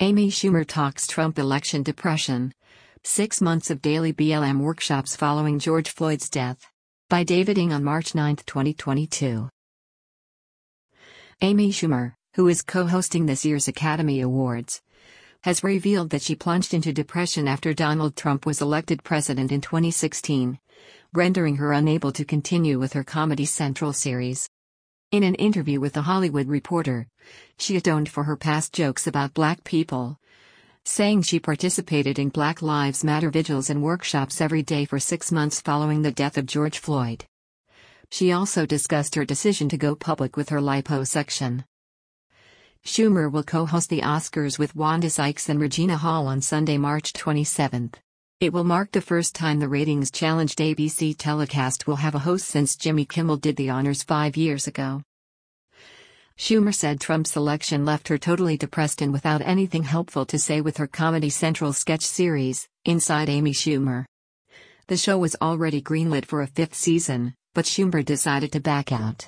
Amy Schumer talks Trump election depression. 6 months of daily BLM workshops following George Floyd's death. By David Ng on March 9, 2022. Amy Schumer, who is co-hosting this year's Academy Awards, has revealed that she plunged into depression after Donald Trump was elected president in 2016, rendering her unable to continue with her Comedy Central series. In an interview with The Hollywood Reporter, she atoned for her past jokes about Black people, saying she participated in Black Lives Matter vigils and workshops every day for 6 months following the death of George Floyd. She also discussed her decision to go public with her liposuction. Schumer will co-host the Oscars with Wanda Sykes and Regina Hall on Sunday, March 27. It will mark the first time the ratings-challenged ABC telecast will have a host since Jimmy Kimmel did the honors 5 years ago. Schumer said Trump's election left her totally depressed and without anything helpful to say with her Comedy Central sketch series, Inside Amy Schumer. The show was already greenlit for a 5th season, but Schumer decided to back out.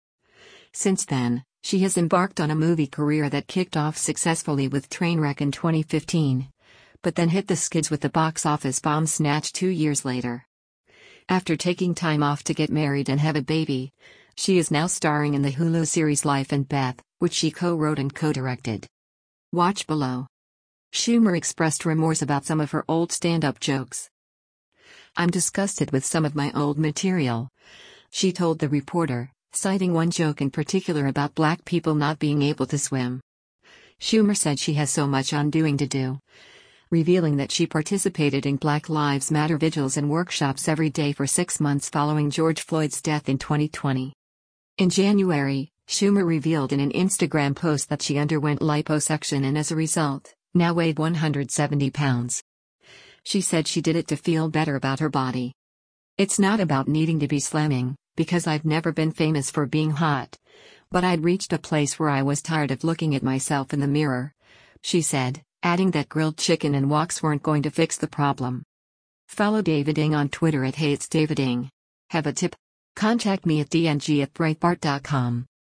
Since then, she has embarked on a movie career that kicked off successfully with Trainwreck in 2015. But then hit the skids with the box office bomb Snatch 2 years later. After taking time off to get married and have a baby, she is now starring in the Hulu series Life and Beth, which she co-wrote and co-directed. Watch below. Schumer expressed remorse about some of her old stand-up jokes. "I'm disgusted with some of my old material," she told the reporter, citing one joke in particular about Black people not being able to swim. Schumer said she has so much undoing to do, revealing that she participated in Black Lives Matter vigils and workshops every day for 6 months following George Floyd's death in 2020. In January, Schumer revealed in an Instagram post that she underwent liposuction and as a result, now weighed 170 pounds. She said she did it to feel better about her body. "It's not about needing to be slimming, because I've never been famous for being hot. But I'd reached a place where I was tired of looking at myself in the mirror," she said, adding that grilled chicken and walks weren't going to fix the problem. Follow David Ng on Twitter @HatesDavidNg. Have a tip? Contact me at dng@breitbart.com.